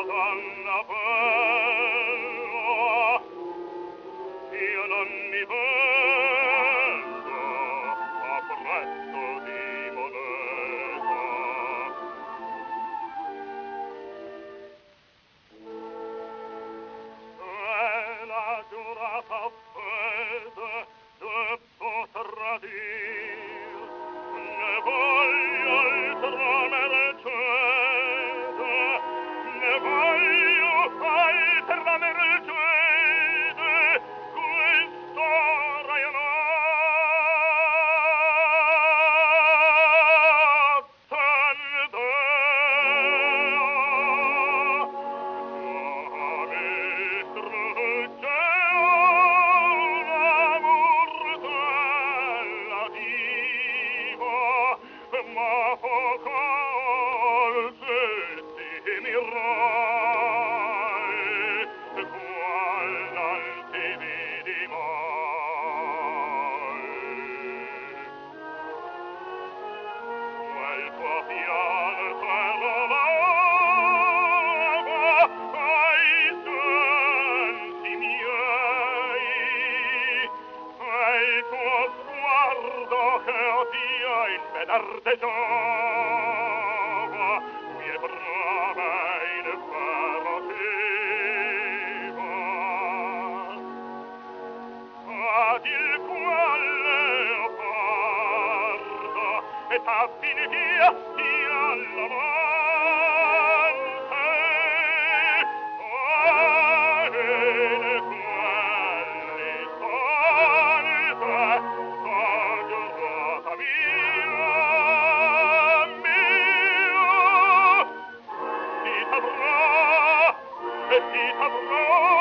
donna bella, io non mi vendo a prezzo di moneta. E la giurata fede debbo tradir, ne voglio il trono mercede, ne voglio il trono mercede, quest'ora io non ma poco oltre mi rai, qual non ti vidi mai. Quel tuo fianco lava ai sensi miei, il tuo sguardo che odia in venerde giova, mie brame in ferro ad il qual leopardo e tappin via all'amante, il quale salve giurata mia, ti saprà